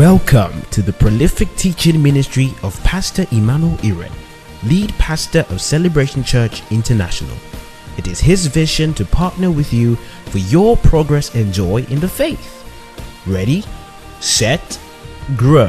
Welcome to the prolific teaching ministry of Pastor Emmanuel Iren, lead pastor of Celebration Church International. It is his vision to partner with you for your progress and joy in the faith. Ready, set, grow.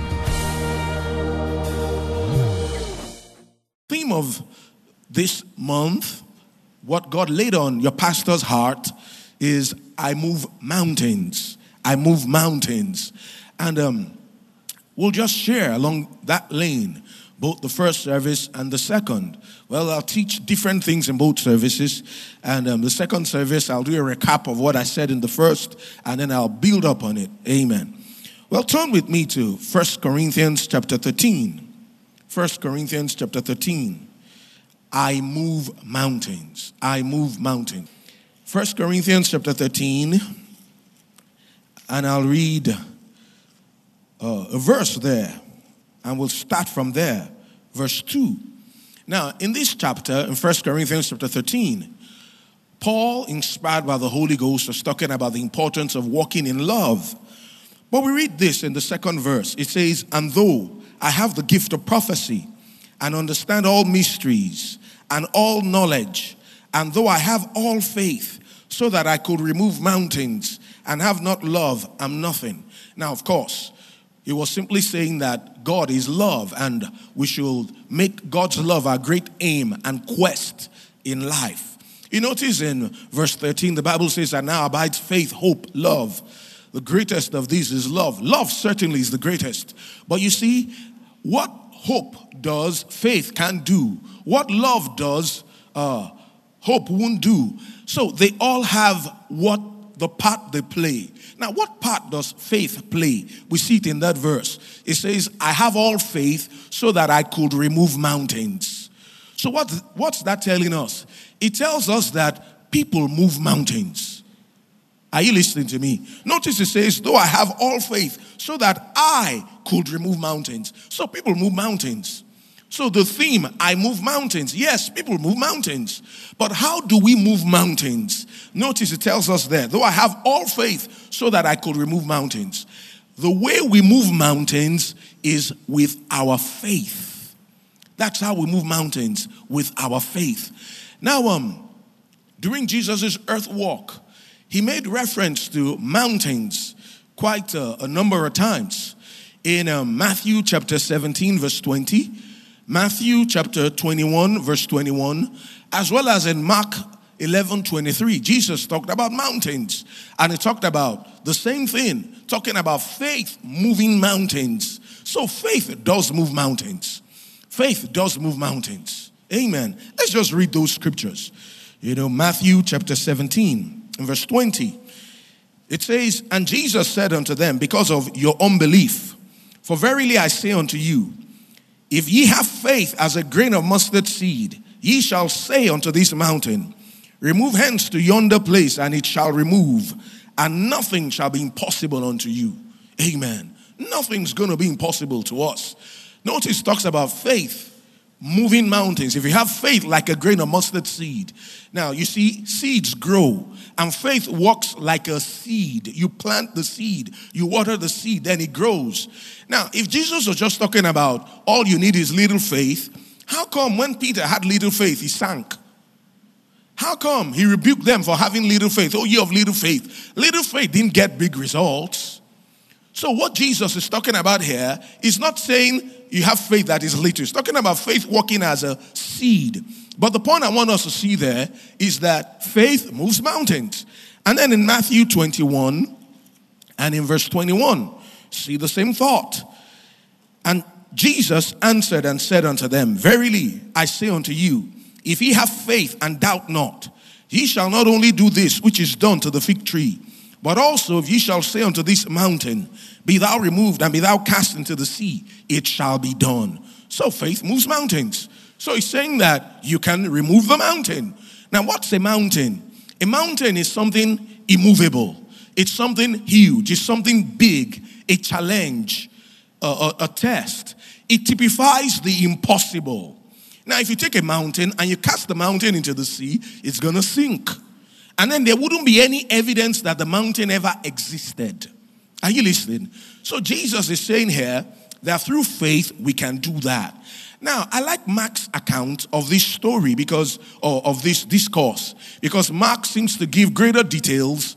Theme of this month, what God laid on your pastor's heart, is I move mountains. I move mountains. And we'll just share along that lane, both the first service and the second. Well, I'll teach different things in both services. And the second service, I'll do a recap of what I said in the first, and then I'll build up on it. Amen. Well, turn with me to 1 Corinthians chapter 13. 1 Corinthians chapter 13. I move mountains. I move mountains. 1 Corinthians chapter 13. And I'll read a verse there, and we'll start from there, verse 2. Now, in this chapter, in 1 Corinthians chapter 13, Paul, inspired by the Holy Ghost, was talking about the importance of walking in love. But we read this in the second verse. It says, and though I have the gift of prophecy, and understand all mysteries, and all knowledge, and though I have all faith, so that I could remove mountains, and have not love, I'm nothing. Now, of course, he was simply saying that God is love, and we should make God's love our great aim and quest in life. You notice in verse 13, the Bible says that now abides faith, hope, love. The greatest of these is love. Love certainly is the greatest. But you see, what hope does, faith can't do. What love does, hope won't do. So they all have the part they play. Now, what part does faith play? We see it in that verse. It says, I have all faith so that I could remove mountains. So what's that telling us? It tells us that people move mountains. Are you listening to me? Notice it says, though I have all faith so that I could remove mountains. So people move mountains. So the theme, I move mountains. Yes, people move mountains. But how do we move mountains? Notice it tells us there, though I have all faith so that I could remove mountains. The way we move mountains is with our faith. That's how we move mountains, with our faith. Now, during Jesus' earth walk, he made reference to mountains quite a number of times. In Matthew chapter 17, verse 20, Matthew chapter 21, verse 21, as well as in Mark 11:23, Jesus talked about mountains, and he talked about the same thing, talking about faith moving mountains. So faith does move mountains. Faith does move mountains. Amen. Let's just read those scriptures. Matthew chapter 17, verse 20. It says, and Jesus said unto them, because of your unbelief, for verily I say unto you, if ye have faith as a grain of mustard seed, ye shall say unto this mountain, remove hence to yonder place, and it shall remove, and nothing shall be impossible unto you. Amen. Nothing's going to be impossible to us. Notice it talks about faith moving mountains. If you have faith like a grain of mustard seed. Now, you see, seeds grow, and faith works like a seed. You plant the seed, you water the seed, then it grows. Now, if Jesus was just talking about all you need is little faith, how come when Peter had little faith, he sank? How come he rebuked them for having little faith? Oh, ye of little faith. Little faith didn't get big results. So what Jesus is talking about here is not saying you have faith that is little. He's talking about faith working as a seed. But the point I want us to see there is that faith moves mountains. And then in Matthew 21 and in verse 21, see the same thought. And Jesus answered and said unto them, verily I say unto you, if ye have faith and doubt not, ye shall not only do this which is done to the fig tree, but also if ye shall say unto this mountain, be thou removed and be thou cast into the sea, it shall be done. So faith moves mountains. So he's saying that you can remove the mountain. Now what's a mountain? A mountain is something immovable. It's something huge. It's something big, a challenge, a test. It typifies the impossible. Now if you take a mountain and you cast the mountain into the sea, it's going to sink. And then there wouldn't be any evidence that the mountain ever existed. Are you listening? So Jesus is saying here that through faith we can do that. Now, I like Mark's account of this story of this discourse, because Mark seems to give greater details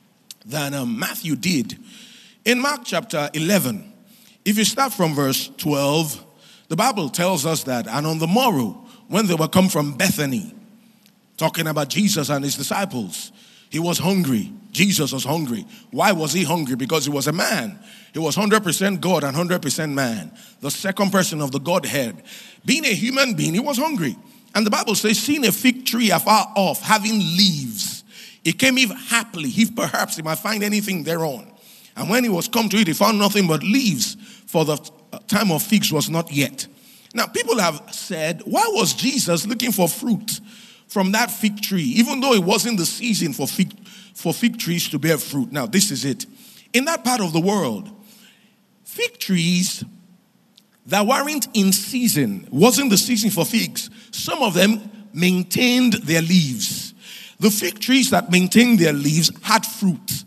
than Matthew did. In Mark chapter 11, if you start from verse 12, the Bible tells us that, and on the morrow, when they were come from Bethany, talking about Jesus and his disciples, he was hungry. Jesus was hungry. Why was he hungry? Because he was a man. He was 100% God and 100% man. The second person of the Godhead. Being a human being, he was hungry. And the Bible says, seeing a fig tree afar off, having leaves, he came if haply, if perhaps he might find anything thereon. And when he was come to it, he found nothing but leaves, for the time of figs was not yet. Now, people have said, why was Jesus looking for fruit from that fig tree, even though it wasn't the season for fig trees to bear fruit? Now, this is it. In that part of the world, fig trees that weren't in season, wasn't the season for figs, some of them maintained their leaves. The fig trees that maintained their leaves had fruit,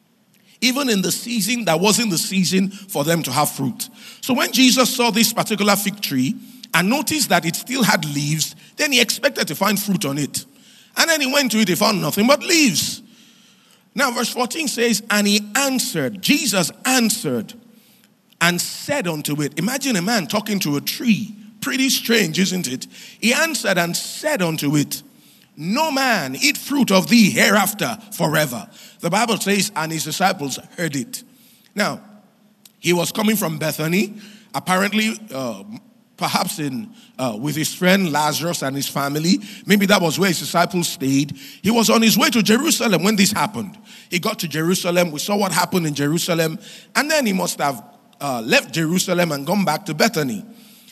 even in the season that wasn't the season for them to have fruit. So when Jesus saw this particular fig tree and noticed that it still had leaves, then he expected to find fruit on it. And then he went to it, he found nothing but leaves. Now verse 14 says, and he answered, Jesus answered and said unto it. Imagine a man talking to a tree. Pretty strange, isn't it? He answered and said unto it, no man eat fruit of thee hereafter forever. The Bible says, and his disciples heard it. Now, he was coming from Bethany, apparently, perhaps with his friend Lazarus and his family. Maybe that was where his disciples stayed. He was on his way to Jerusalem when this happened. He got to Jerusalem. We saw what happened in Jerusalem. And then he must have left Jerusalem and gone back to Bethany,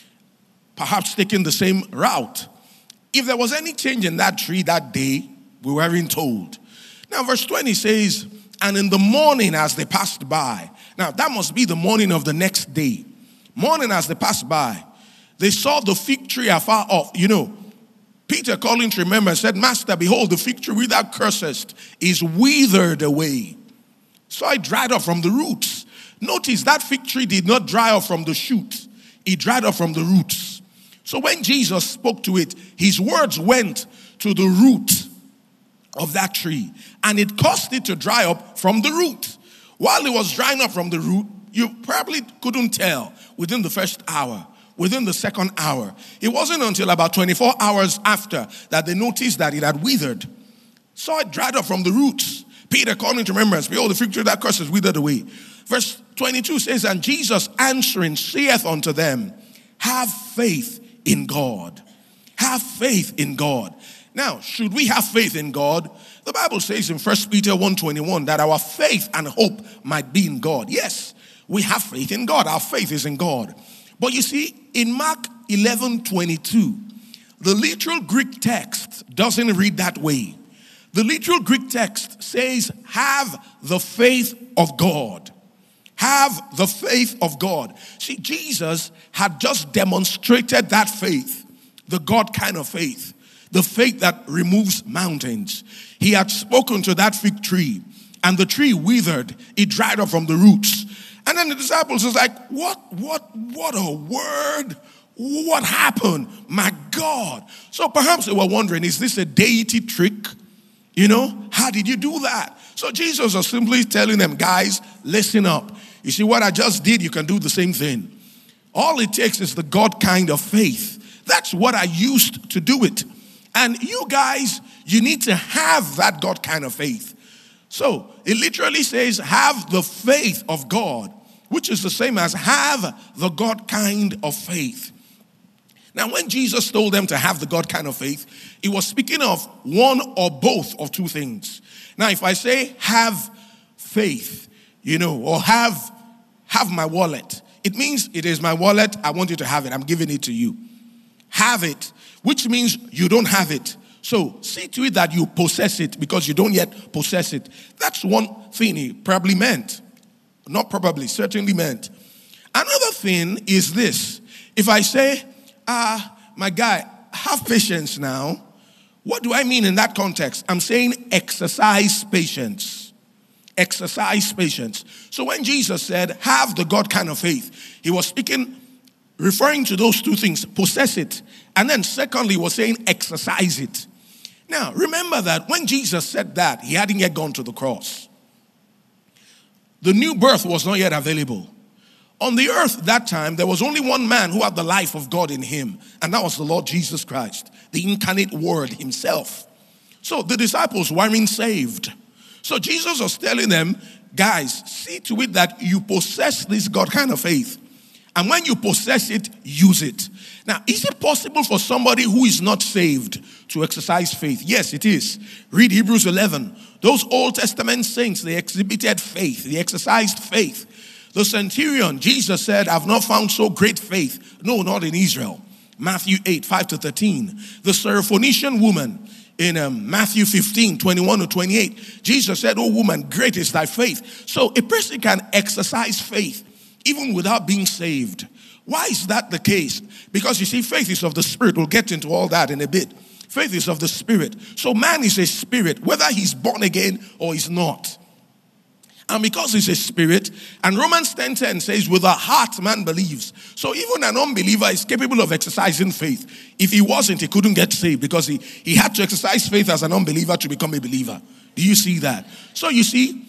perhaps taking the same route. If there was any change in that tree that day, we weren't told. Now, verse 20 says, and in the morning as they passed by. Now, that must be the morning of the next day. Morning as they passed by, they saw the fig tree afar off. You know, Peter calling to remember said, Master, behold, the fig tree which thou cursest is withered away. So it dried up from the roots. Notice that fig tree did not dry up from the shoot. It dried up from the roots. So when Jesus spoke to it, his words went to the root of that tree, and it caused it to dry up from the root. While it was drying up from the root, you probably couldn't tell within the first hour, within the second hour. It wasn't until about 24 hours after that they noticed that it had withered. So it dried up from the roots. Peter calling to remembrance, behold, the fig tree that curses withered away. Verse 22 says, and Jesus answering saith unto them, have faith in God. Have faith in God. Now, should we have faith in God? The Bible says in 1 Peter 1:21 that our faith and hope might be in God. Yes, we have faith in God. Our faith is in God. But you see, in Mark 11:22, the literal Greek text doesn't read that way. The literal Greek text says, have the faith of God. Have the faith of God. See, Jesus had just demonstrated that faith, the God kind of faith, the faith that removes mountains. He had spoken to that fig tree, and the tree withered. It dried up from the roots. And then the disciples was like, what a word. What happened? My God. So perhaps they were wondering, is this a deity trick? You know, how did you do that? So Jesus was simply telling them, guys, listen up. You see what I just did? You can do the same thing. All it takes is the God kind of faith. That's what I used to do it. And you guys, you need to have that God kind of faith. So it literally says, have the faith of God, which is the same as have the God kind of faith. Now, when Jesus told them to have the God kind of faith, he was speaking of one or both of two things. Now, if I say have faith, or have my wallet, it means it is my wallet. I want you to have it. I'm giving it to you. Have it, which means you don't have it. So see to it that you possess it, because you don't yet possess it. That's one thing he probably meant. Not probably, certainly meant. Another thing is this. If I say, my guy, have patience now. What do I mean in that context? I'm saying exercise patience. exercise patience. So when Jesus said, have the God kind of faith, he was speaking, referring to those two things, possess it. And then secondly, he was saying, exercise it. Now, remember that when Jesus said that, he hadn't yet gone to the cross. The new birth was not yet available. On the earth that time, there was only one man who had the life of God in him, and that was the Lord Jesus Christ, the incarnate Word himself. So the disciples weren't saved. So Jesus was telling them, guys, see to it that you possess this God kind of faith. And when you possess it, use it. Now, is it possible for somebody who is not saved to exercise faith? Yes, it is. Read Hebrews 11. Those Old Testament saints, they exhibited faith. They exercised faith. The centurion, Jesus said, I've not found so great faith. No, not in Israel. Matthew 8, 5-13. The Syrophoenician woman in Matthew 15, 21-28. Jesus said, oh woman, great is thy faith. So a person can exercise faith even without being saved. Why is that the case? Because you see, faith is of the Spirit. We'll get into all that in a bit. Faith is of the Spirit. So man is a spirit, whether he's born again or he's not. And because he's a spirit, and Romans 10:10 says, with the heart man believes. So even an unbeliever is capable of exercising faith. If he wasn't, he couldn't get saved because he had to exercise faith as an unbeliever to become a believer. Do you see that? So you see,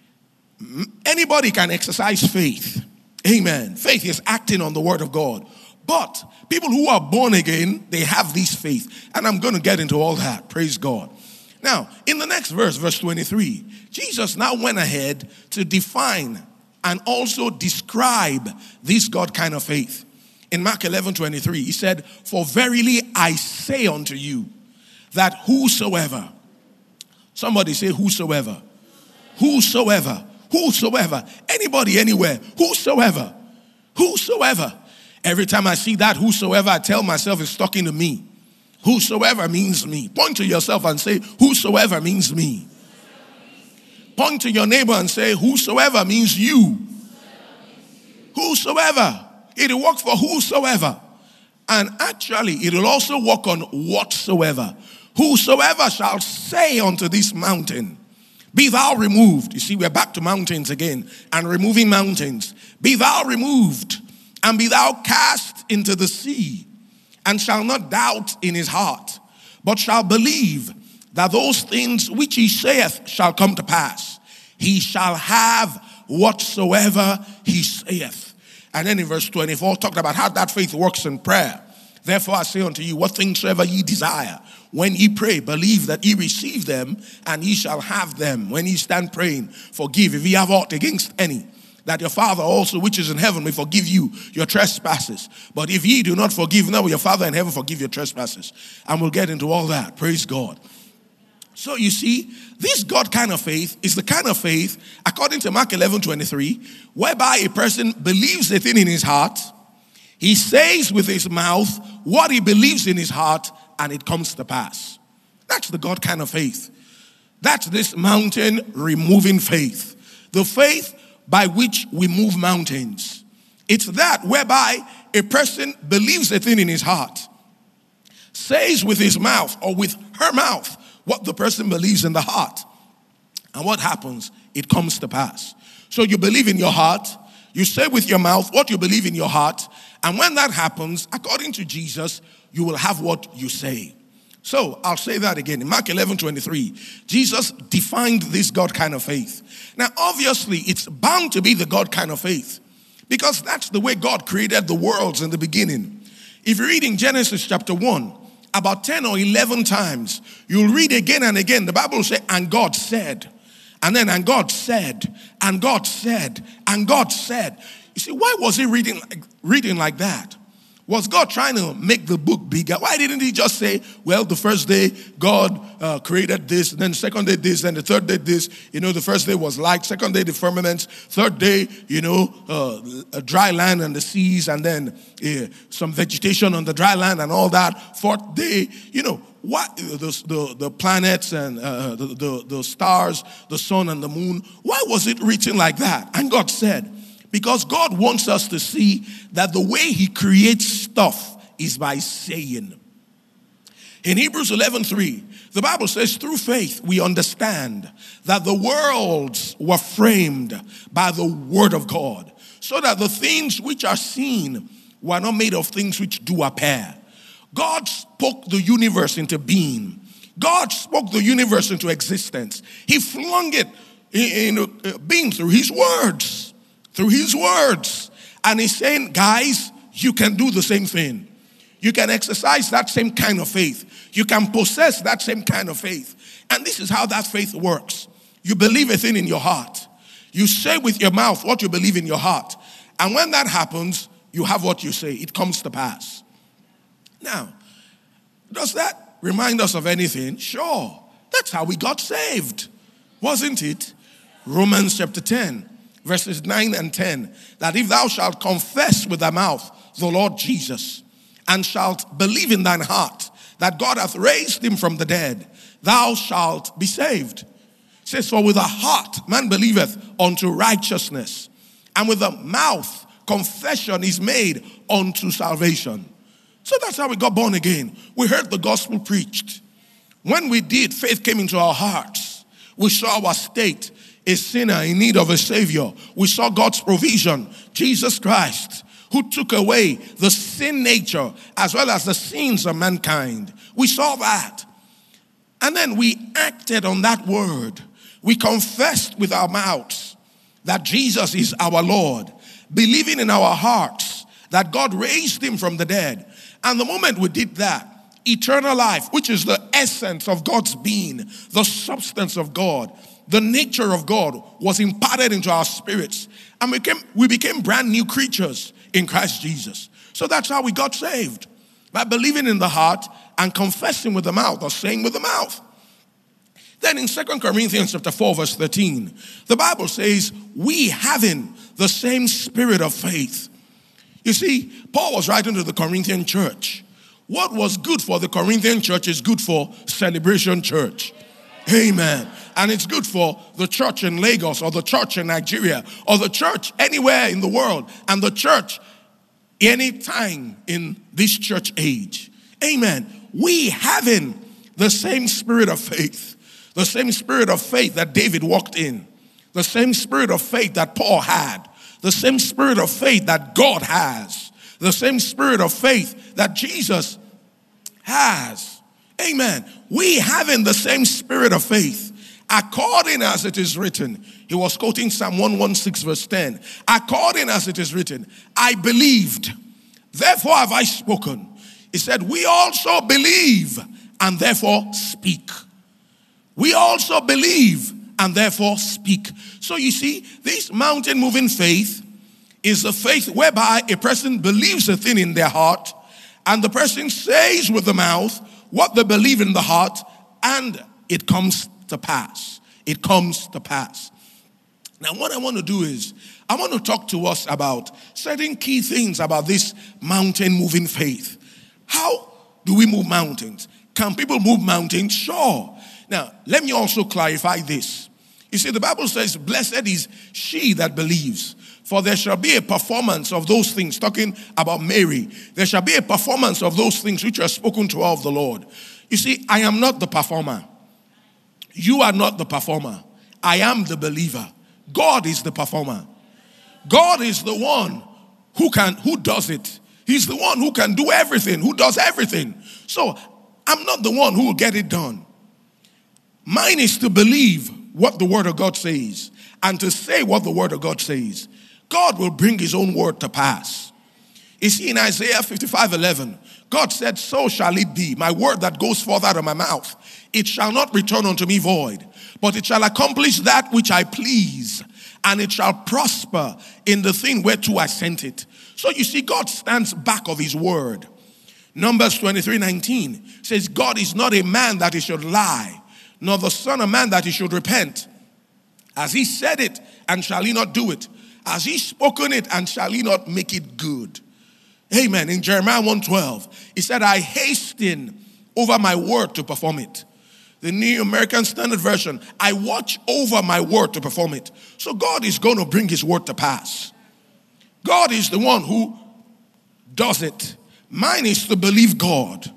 anybody can exercise faith. Amen. Faith is acting on the word of God. But people who are born again, they have this faith. And I'm going to get into all that. Praise God. Now, in the next verse, verse 23, Jesus now went ahead to define and also describe this God kind of faith. In Mark 11:23, he said, for verily I say unto you, that whosoever, somebody say whosoever, whosoever, whosoever, anybody, anywhere, whosoever, whosoever. Every time I see that whosoever, I tell myself it's talking to me. Whosoever means me. Point to yourself and say, whosoever means me. Point to your neighbor and say, whosoever means you. Whosoever. It'll work for whosoever. And actually, it'll also work on whatsoever. Whosoever shall say unto this mountain, be thou removed. You see, we're back to mountains again and removing mountains. Be thou removed and be thou cast into the sea, and shall not doubt in his heart, but shall believe that those things which he saith shall come to pass. He shall have whatsoever he saith. And then in verse 24, talked about how that faith works in prayer. Therefore I say unto you, what things soever ye desire, when ye pray, believe that ye receive them, and ye shall have them. When ye stand praying, forgive if ye have aught against any, that your Father also which is in heaven may forgive you your trespasses. But if ye do not forgive, now will your Father in heaven forgive your trespasses. And we'll get into all that. Praise God. So you see, this God kind of faith is the kind of faith, according to Mark 11:23, whereby a person believes a thing in his heart, he says with his mouth what he believes in his heart, and it comes to pass. That's the God kind of faith. That's this mountain removing faith. The faith by which we move mountains. It's that whereby a person believes a thing in his heart, says with his mouth or with her mouth what the person believes in the heart. And what happens? It comes to pass. So you believe in your heart, you say with your mouth what you believe in your heart, and when that happens, according to Jesus, you will have what you say. So I'll say that again. In Mark 11:23, Jesus defined this God kind of faith. Now, obviously, it's bound to be the God kind of faith because that's the way God created the worlds in the beginning. If you read in Genesis chapter 1, about 10 or 11 times, you'll read again and again. The Bible will say, and God said, and then, and God said, and God said, and God said. You see, why was he reading like that? Was God trying to make the book bigger? Why didn't he just say, well, the first day God created this, and then the second day this, and the third day this. You know, the first day was light, second day the firmaments, third day, a dry land and the seas, and then some vegetation on the dry land and all that. Fourth day, what the planets and the stars, the sun and the moon. Why was it written like that? And God said, because God wants us to see that the way he creates stuff is by saying. In Hebrews 11:3, the Bible says, through faith we understand that the worlds were framed by the word of God, so that the things which are seen were not made of things which do appear. God spoke the universe into being. God spoke the universe into existence. He flung it in being through his words. Through his words. And he's saying, guys, you can do the same thing. You can exercise that same kind of faith. You can possess that same kind of faith. And this is how that faith works. You believe a thing in your heart. You say with your mouth what you believe in your heart. And when that happens, you have what you say. It comes to pass. Now, does that remind us of anything? Sure. That's how we got saved. Wasn't it? Romans chapter 10, verses 9 and 10. That if thou shalt confess with thy mouth the Lord Jesus, and shalt believe in thine heart that God hath raised him from the dead, thou shalt be saved. It says, for with the heart man believeth unto righteousness, and with the mouth confession is made unto salvation. So that's how we got born again. We heard the gospel preached. When we did, faith came into our hearts. We saw our state, a sinner in need of a savior. We saw God's provision, Jesus Christ, who took away the sin nature as well as the sins of mankind. We saw that. And then we acted on that word. We confessed with our mouths that Jesus is our Lord, believing in our hearts that God raised him from the dead. And the moment we did that, eternal life, which is the essence of God's being, the substance of God, the nature of God, was imparted into our spirits. And we became brand new creatures in Christ Jesus. So that's how we got saved. By believing in the heart and confessing with the mouth, or saying with the mouth. Then in 2 Corinthians chapter 4, verse 13, the Bible says, we having the same spirit of faith. You see, Paul was writing to the Corinthian church. What was good for the Corinthian church is good for Celebration Church. Amen. And it's good for the church in Lagos, or the church in Nigeria, or the church anywhere in the world, and the church any time in this church age. Amen. We having the same spirit of faith, the same spirit of faith that David walked in, the same spirit of faith that Paul had, the same spirit of faith that God has, the same spirit of faith that Jesus has. Amen. We having the same spirit of faith, according as it is written. He was quoting Psalm 116 verse 10. According as it is written, I believed, therefore have I spoken. He said, we also believe and therefore speak. We also believe and therefore speak. So you see, this mountain moving faith is the faith whereby a person believes a thing in their heart, and the person says with the mouth what they believe in the heart, and it comes to pass. It comes to pass. Now what I want to do is, I want to talk to us about certain key things about this mountain moving faith. How do we move mountains? Can people move mountains? Sure. Now, let me also clarify this. You see, the Bible says, blessed is she that believes, for there shall be a performance of those things, talking about Mary. There shall be a performance of those things which are spoken to her of the Lord. You see, I am not the performer. You are not the performer. I am the believer. God is the performer. God is the one who does it. He's the one who can do everything, who does everything. So, I'm not the one who will get it done. Mine is to believe what the word of God says and to say what the word of God says. God will bring his own word to pass. You see, in Isaiah 55:11, God said, so shall it be, my word that goes forth out of my mouth. It shall not return unto me void, but it shall accomplish that which I please, and it shall prosper in the thing whereto I sent it. So you see, God stands back of his word. Numbers 23:19 says, God is not a man that he should lie, nor the son of man that he should repent. As he said it, and shall he not do it? As he spoken it, and shall he not make it good? Amen. In Jeremiah 1:12, he said, I hasten over my word to perform it. The New American Standard Version, I watch over my word to perform it. So God is going to bring his word to pass. God is the one who does it. Mine is to believe God.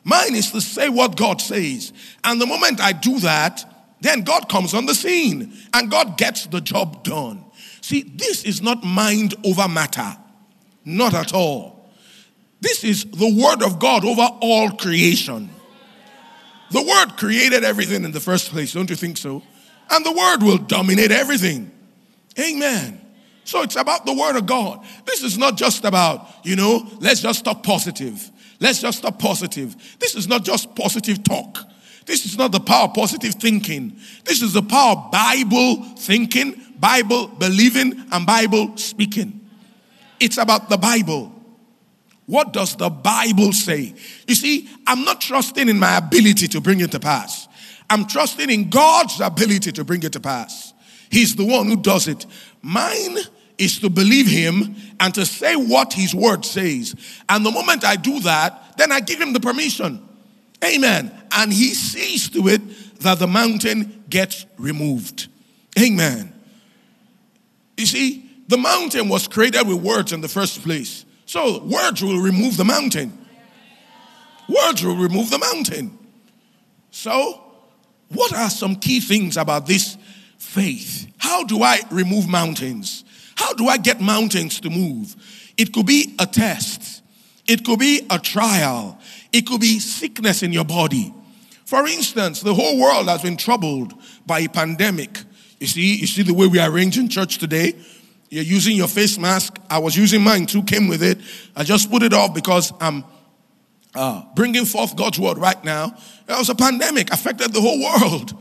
Mine is to say what God says. And the moment I do that, then God comes on the scene and God gets the job done. See, this is not mind over matter. Not at all. This is the word of God over all creation. The word created everything in the first place, don't you think so? And the word will dominate everything. Amen. So it's about the word of God. This is not just about, let's just talk positive. Let's just talk positive. This is not just positive talk. This is not the power of positive thinking. This is the power of Bible thinking, Bible believing, and Bible speaking. It's about the Bible. What does the Bible say? You see, I'm not trusting in my ability to bring it to pass. I'm trusting in God's ability to bring it to pass. He's the one who does it. Mine is to believe him and to say what his word says. And the moment I do that, then I give him the permission. Amen. And he sees to it that the mountain gets removed. Amen. You see, the mountain was created with words in the first place. So words will remove the mountain. Words will remove the mountain. So, what are some key things about this faith? How do I remove mountains? How do I get mountains to move? It could be a test. It could be a trial. It could be sickness in your body. For instance, the whole world has been troubled by a pandemic. You see the way we arrange in church today? You're using your face mask. I was using mine too, came with it. I just put it off because I'm bringing forth God's word right now. There was a pandemic, affected the whole world.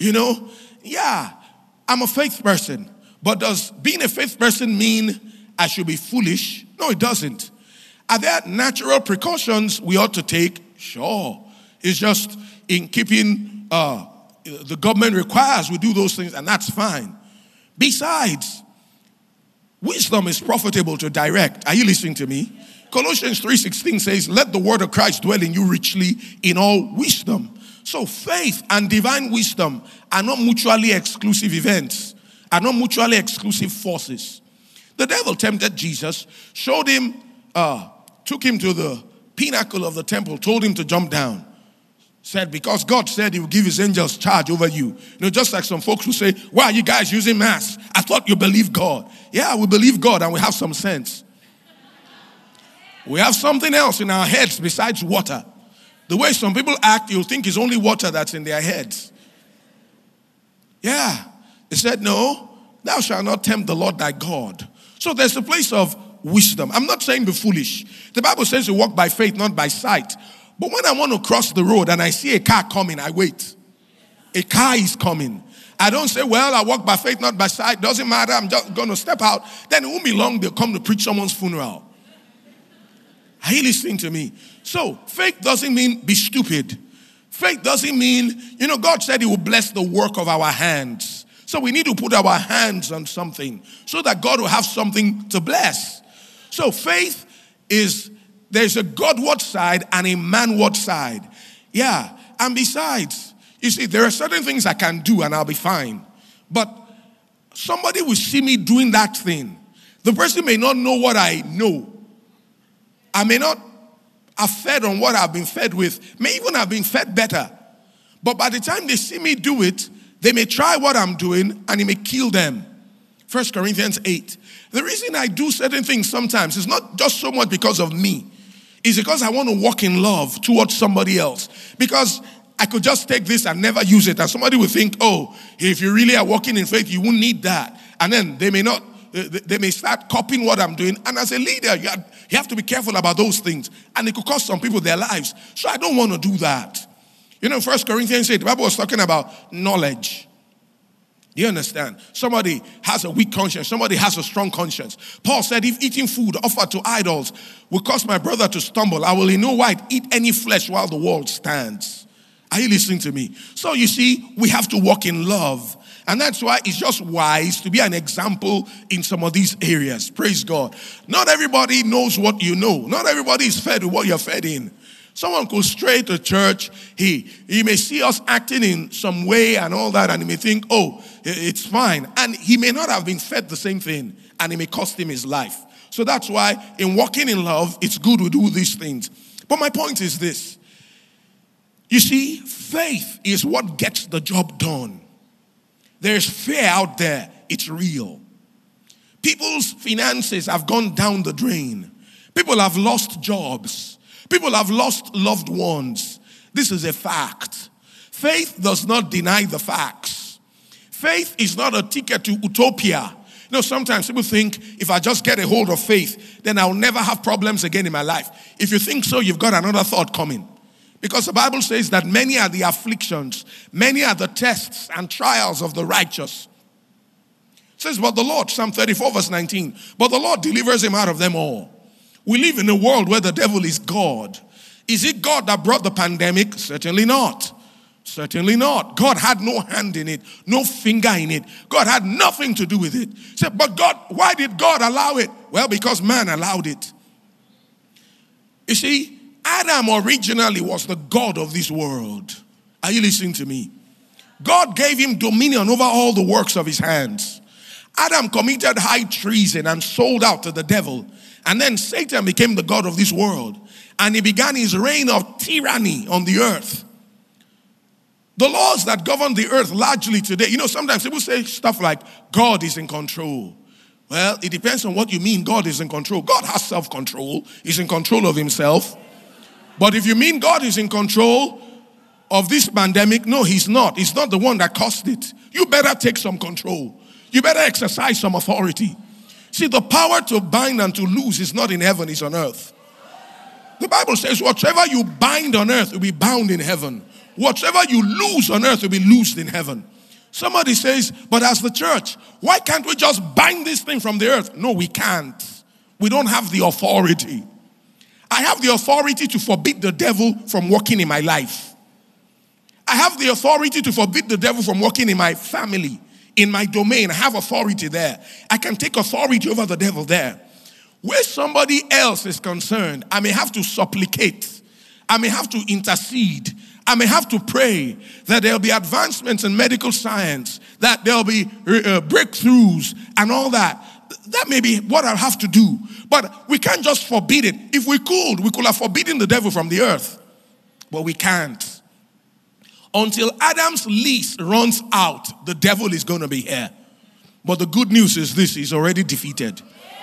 Yeah, I'm a faith person. But does being a faith person mean I should be foolish? No, it doesn't. Are there natural precautions we ought to take? Sure. It's just in keeping the government requires we do those things, and that's fine. Besides, wisdom is profitable to direct. Are you listening to me? Colossians 3:16 says, let the word of Christ dwell in you richly in all wisdom. So faith and divine wisdom are not mutually exclusive events, are not mutually exclusive forces. The devil tempted Jesus, showed him, took him to the pinnacle of the temple, told him to jump down. Said, because God said he will give his angels charge over you. Just like some folks who say, why are you guys using masks? I thought you believe God. Yeah, we believe God and we have some sense. We have something else in our heads besides water. The way some people act, you'll think it's only water that's in their heads. Yeah. He said, no, thou shalt not tempt the Lord thy God. So there's a place of wisdom. I'm not saying be foolish. The Bible says you walk by faith, not by sight. But when I want to cross the road and I see a car coming, I wait. A car is coming. I don't say, well, I walk by faith, not by sight. Doesn't matter. I'm just going to step out. Then it won't be long. They'll come to preach someone's funeral. Are you listening to me? So faith doesn't mean be stupid. Faith doesn't mean, God said he will bless the work of our hands. So we need to put our hands on something so that God will have something to bless. So faith is, there's a Godward side and a manward side. Yeah. And besides, you see, there are certain things I can do and I'll be fine. But somebody will see me doing that thing. The person may not know what I know. I may not have fed on what I've been fed with. May even have been fed better. But by the time they see me do it, they may try what I'm doing and it may kill them. 1 Corinthians 8. The reason I do certain things sometimes is not just so much because of me. It's because I want to walk in love towards somebody else. Because I could just take this and never use it. And somebody will think, oh, if you really are walking in faith, you won't need that. And then they may start copying what I'm doing. And as a leader, you have to be careful about those things. And it could cost some people their lives. So I don't want to do that. 1 Corinthians 8, the Bible was talking about knowledge. Do you understand? Somebody has a weak conscience. Somebody has a strong conscience. Paul said, if eating food offered to idols will cause my brother to stumble, I will in no wise eat any flesh while the world stands. Are you listening to me? So you see, we have to walk in love. And that's why it's just wise to be an example in some of these areas. Praise God. Not everybody knows what you know. Not everybody is fed with what you're fed in. Someone could stray to church. He may see us acting in some way and all that, and he may think, oh, it's fine. And he may not have been fed the same thing, and it may cost him his life. So that's why in walking in love, it's good to do these things. But my point is this. You see, faith is what gets the job done. There's fear out there. It's real. People's finances have gone down the drain. People have lost jobs. People have lost loved ones. This is a fact. Faith does not deny the facts. Faith is not a ticket to utopia. You know, sometimes people think if I just get a hold of faith, then I'll never have problems again in my life. If you think so, you've got another thought coming. Because the Bible says that many are the afflictions, many are the tests and trials of the righteous. It says, but the Lord, Psalm 34 verse 19, but the Lord delivers him out of them all. We live in a world where the devil is God. Is it God that brought the pandemic? Certainly not. Certainly not. God had no hand in it, no finger in it. God had nothing to do with it. Say, but God, why did God allow it? Well, because man allowed it. You see, Adam originally was the God of this world. Are you listening to me? God gave him dominion over all the works of his hands. Adam committed high treason and sold out to the devil. And then Satan became the God of this world. And he began his reign of tyranny on the earth. The laws that govern the earth largely today, you know, sometimes people say stuff like, God is in control. Well, it depends on what you mean God is in control. God has self-control. He's in control of himself. But if you mean God is in control of this pandemic, no, he's not. He's not the one that caused it. You better take some control. You better exercise some authority. See, the power to bind and to loose is not in heaven, it's on earth. The Bible says, whatever you bind on earth will be bound in heaven. Whatever you loose on earth will be loosed in heaven. Somebody says, but as the church, why can't we just bind this thing from the earth? No, we can't. We don't have the authority. I have the authority to forbid the devil from working in my life. I have the authority to forbid the devil from working in my family, in my domain. I have authority there. I can take authority over the devil there. Where somebody else is concerned, I may have to supplicate. I may have to intercede. I may have to pray that there will be advancements in medical science, that there will be breakthroughs and all that. That may be what I'll have to do. But we can't just forbid it. If we could have forbidden the devil from the earth. But we can't. Until Adam's lease runs out, the devil is going to be here. But the good news is this, he's already defeated.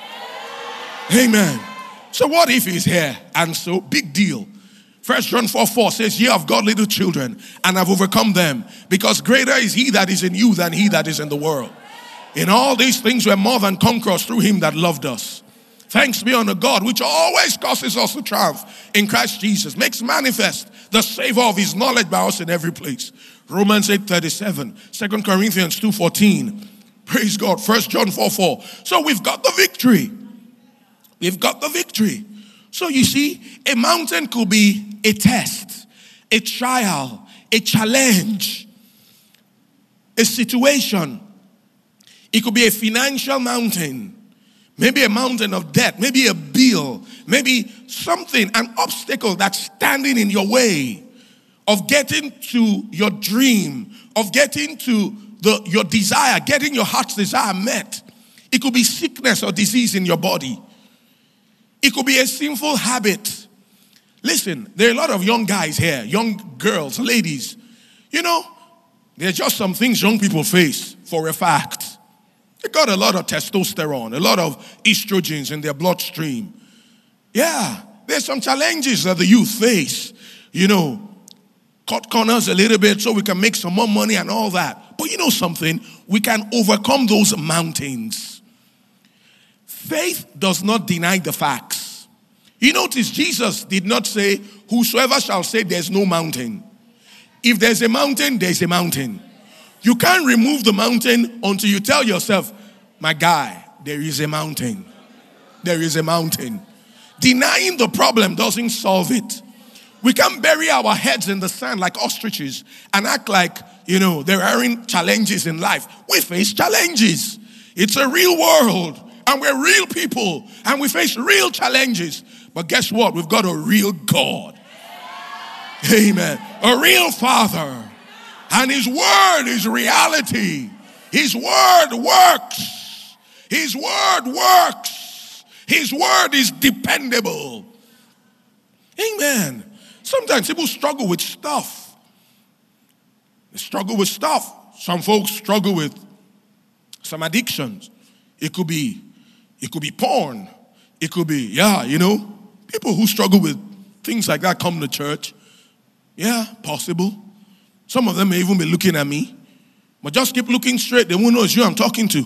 Amen. So what if he's here? And so, big deal. 1 John 4:4 says, ye have got little children and have overcome them, because greater is he that is in you than he that is in the world. In all these things we're more than conquerors through him that loved us. Thanks be unto God, which always causes us to triumph in Christ Jesus, makes manifest the savor of his knowledge by us in every place. Romans 8:37, 2 Corinthians 2:14. Praise God. 1 John 4:4. So we've got the victory. We've got the victory. So you see, a mountain could be a test, a trial, a challenge, a situation. It could be a financial mountain, maybe a mountain of debt, maybe a bill, maybe something, an obstacle that's standing in your way of getting to your dream, of getting to your desire, getting your heart's desire met. It could be sickness or disease in your body. It could be a sinful habit. Listen, there are a lot of young guys here, young girls, ladies. You know, there are just some things young people face for a fact. They got a lot of testosterone, a lot of estrogens in their bloodstream. Yeah, there's some challenges that the youth face. You know, cut corners a little bit so we can make some more money and all that. But you know something? We can overcome those mountains. Faith does not deny the facts. You notice Jesus did not say, whosoever shall say there's no mountain. If there's a mountain, there's a mountain. You can't remove the mountain until you tell yourself, my guy, there is a mountain. There is a mountain. Denying the problem doesn't solve it. We can't bury our heads in the sand like ostriches and act like, you know, there aren't challenges in life. We face challenges. It's a real world. And we're real people. And we face real challenges. But guess what? We've got a real God. Amen. A real Father. And his word is reality. His word works. His word works. His word is dependable. Amen. Sometimes people struggle with stuff. They struggle with stuff. Some folks struggle with some addictions. It could be porn. It could be, people who struggle with things like that come to church. Yeah, possible. Some of them may even be looking at me. But just keep looking straight. They won't know it's you I'm talking to.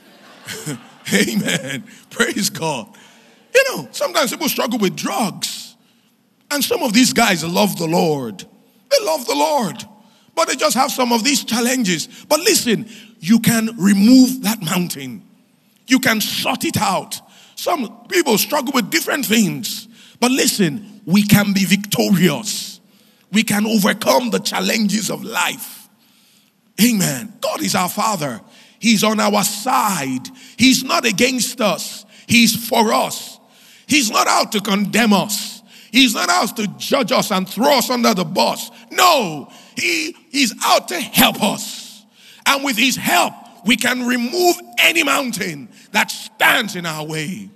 Amen. Praise God. Sometimes people struggle with drugs. And some of these guys love the Lord. They love the Lord. But they just have some of these challenges. But listen, you can remove that mountain. You can sort it out. Some people struggle with different things. But listen, we can be victorious. We can overcome the challenges of life. Amen. God is our Father. He's on our side. He's not against us. He's for us. He's not out to condemn us. He's not out to judge us and throw us under the bus. No, he's out to help us. And with his help, we can remove any mountain that stands in our way.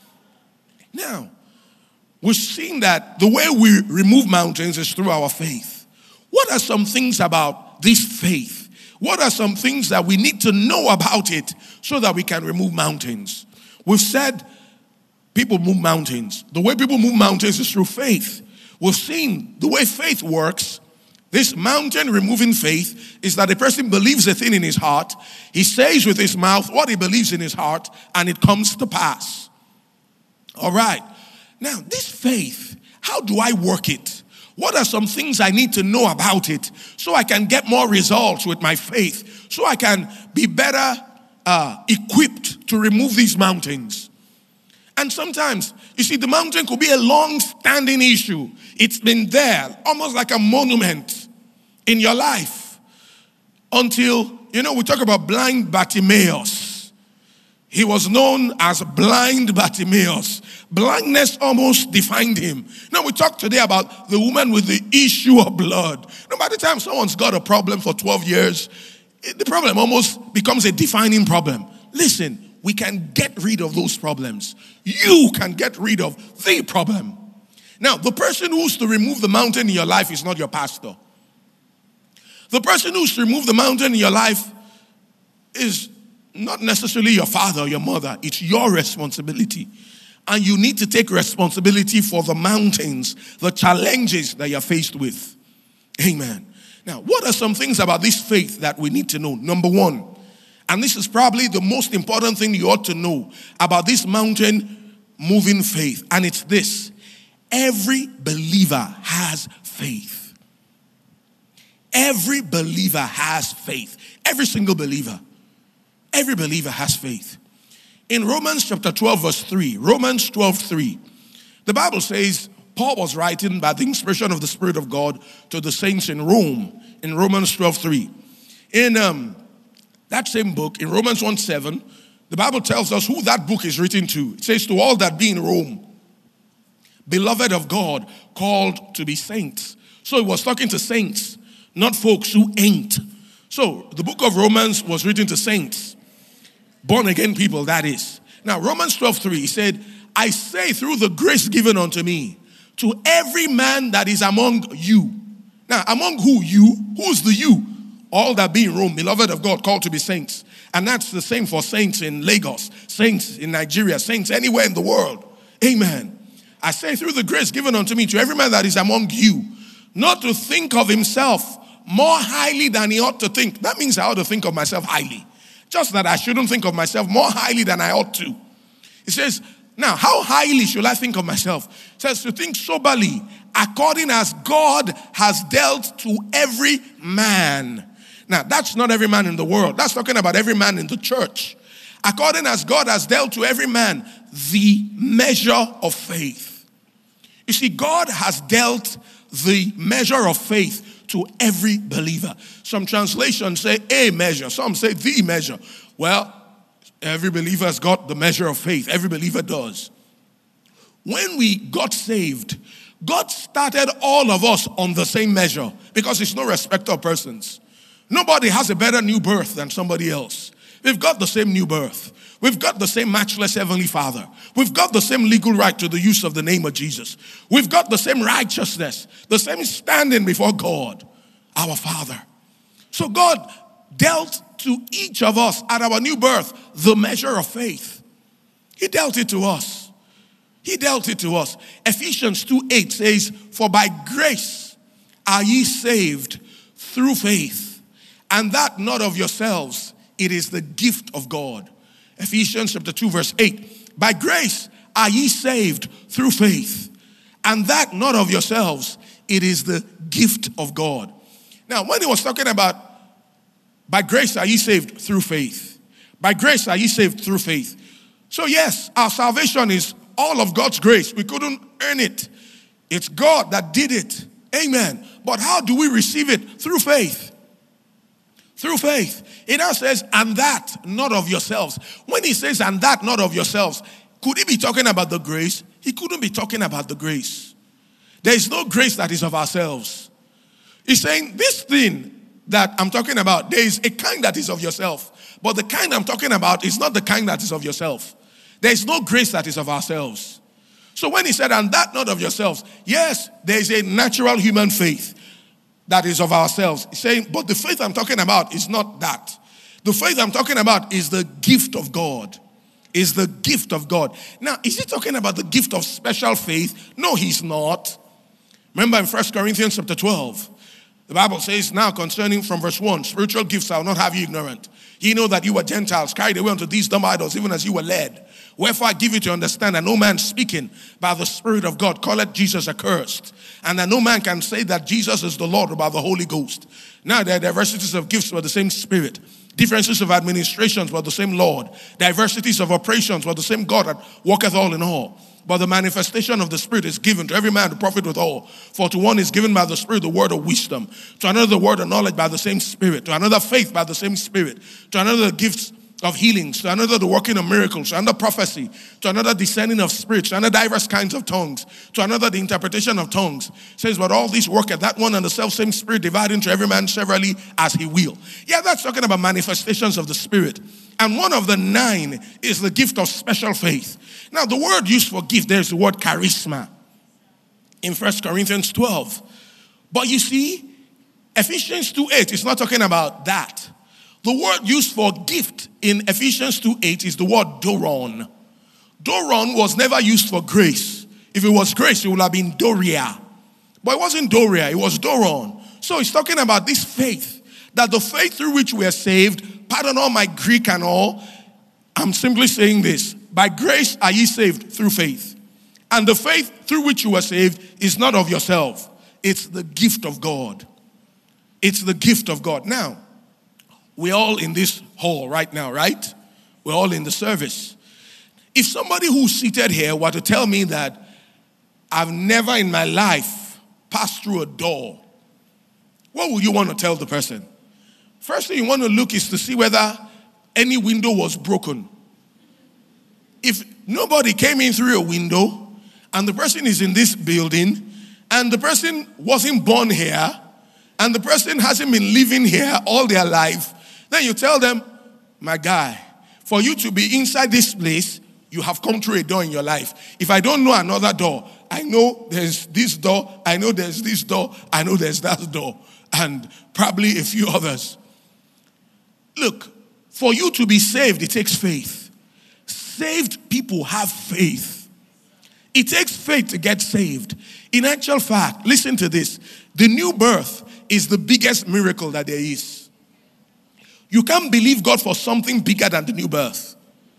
Now, we've seen that the way we remove mountains is through our faith. What are some things about this faith? What are some things that we need to know about it so that we can remove mountains? We've said people move mountains. The way people move mountains is through faith. We've seen the way faith works. This mountain removing faith is that a person believes a thing in his heart. He says with his mouth what he believes in his heart, and it comes to pass. All right. Now, this faith, how do I work it? What are some things I need to know about it so I can get more results with my faith, so I can be better equipped to remove these mountains? And sometimes, you see, the mountain could be a long-standing issue. It's been there, almost like a monument in your life. Until, we talk about blind Bartimaeus. He was known as blind Bartimaeus. Blindness almost defined him. Now we talk today about the woman with the issue of blood. Now by the time someone's got a problem for 12 years, the problem almost becomes a defining problem. Listen, we can get rid of those problems. You can get rid of the problem. Now, the person who's to remove the mountain in your life is not your pastor. The person who's to remove the mountain in your life is not necessarily your father or your mother. It's your responsibility. And you need to take responsibility for the mountains, the challenges that you're faced with. Amen. Now, what are some things about this faith that we need to know? Number one, and this is probably the most important thing you ought to know about this mountain moving faith, and it's this: every believer has faith. Every believer has faith. Every single believer. Every believer has faith. In Romans chapter 12 verse 3, Romans 12:3, the Bible says Paul was writing by the inspiration of the Spirit of God to the saints in Rome, in Romans 12:3. In that same book, in Romans 1:7, the Bible tells us who that book is written to. It says, to all that be in Rome, beloved of God, called to be saints. So it was talking to saints, not folks who ain't. So the book of Romans was written to saints, born again people, that is. Now, Romans 12:3, he said, I say through the grace given unto me, to every man that is among you. Now, among who? You. Who's the you? All that be in Rome, beloved of God, called to be saints. And that's the same for saints in Lagos, saints in Nigeria, saints anywhere in the world. Amen. I say through the grace given unto me, to every man that is among you, not to think of himself more highly than he ought to think. That means I ought to think of myself highly. Just that I shouldn't think of myself more highly than I ought to. It says, now, how highly should I think of myself? It says to think soberly, according as God has dealt to every man. Now, that's not every man in the world. That's talking about every man in the church. According as God has dealt to every man the measure of faith. You see, God has dealt the measure of faith to every believer. Some translations say a measure. Some say the measure. Well, every believer has got the measure of faith. Every believer does. When we got saved, God started all of us on the same measure because it's no respecter of persons. Nobody has a better new birth than somebody else. We've got the same new birth. We've got the same matchless Heavenly Father. We've got the same legal right to the use of the name of Jesus. We've got the same righteousness, the same standing before God, our Father. So God dealt to each of us at our new birth the measure of faith. He dealt it to us. He dealt it to us. Ephesians 2:8 says, "For by grace are ye saved through faith, and that not of yourselves, it is the gift of God." Ephesians chapter 2 verse 8. By grace are ye saved through faith, and that not of yourselves, it is the gift of God. Now, when he was talking about by grace are ye saved through faith, by grace are ye saved through faith. So yes, our salvation is all of God's grace. We couldn't earn it. It's God that did it. Amen. But how do we receive it? Through faith. Through faith. It now says, and that not of yourselves. When he says, and that not of yourselves, could he be talking about the grace? He couldn't be talking about the grace. There is no grace that is of ourselves. He's saying, this thing that I'm talking about, there is a kind that is of yourself. But the kind I'm talking about is not the kind that is of yourself. There is no grace that is of ourselves. So when he said, and that not of yourselves, yes, there is a natural human faith that is of ourselves. He's saying, but the faith I'm talking about is not that. The faith I'm talking about is the gift of God. Is the gift of God. Now, is he talking about the gift of special faith? No, he's not. Remember in 1 Corinthians chapter 12, the Bible says, now concerning from verse 1, spiritual gifts I will not have you ignorant. Ye know that you were Gentiles, carried away unto these dumb idols, even as you were led. Wherefore I give you to understand that no man speaking by the Spirit of God calleth Jesus accursed, and that no man can say that Jesus is the Lord by the Holy Ghost. Now there are diversities of gifts but the same Spirit, differences of administrations but the same Lord, diversities of operations but the same God that worketh all in all. But the manifestation of the Spirit is given to every man to profit withal. For to one is given by the Spirit the word of wisdom, to another the word of knowledge by the same Spirit, to another faith by the same Spirit, to another the gifts of healings, to another the working of miracles, to another prophecy, to another discerning of spirits, to another diverse kinds of tongues, to another the interpretation of tongues. It says, but all these work at that one and the self same Spirit, dividing to every man severally as he will. Yeah, that's talking about manifestations of the Spirit. And one of the 9 is the gift of special faith. Now, the word used for gift, there's the word charisma in 1 Corinthians 12. But you see, Ephesians 2:8 is not talking about that. The word used for gift in Ephesians 2:8 is the word doron. Doron was never used for grace. If it was grace, it would have been doria. But it wasn't doria, it was doron. So it's talking about this faith, that the faith through which we are saved, pardon all my Greek and all, I'm simply saying this. By grace are ye saved through faith. And the faith through which you were saved is not of yourself. It's the gift of God. It's the gift of God. Now, we're all in this hall right now, right? We're all in the service. If somebody who's seated here were to tell me that I've never in my life passed through a door, what would you want to tell the person? First thing you want to look is to see whether any window was broken. If nobody came in through a window and the person is in this building and the person wasn't born here and the person hasn't been living here all their life, then you tell them, my guy, for you to be inside this place, you have come through a door in your life. If I don't know another door, I know there's this door, I know there's this door, I know there's that door, and probably a few others. Look, for you to be saved, it takes faith. Saved people have faith. It takes faith to get saved. In actual fact, listen to this. The new birth is the biggest miracle that there is. You can't believe God for something bigger than the new birth.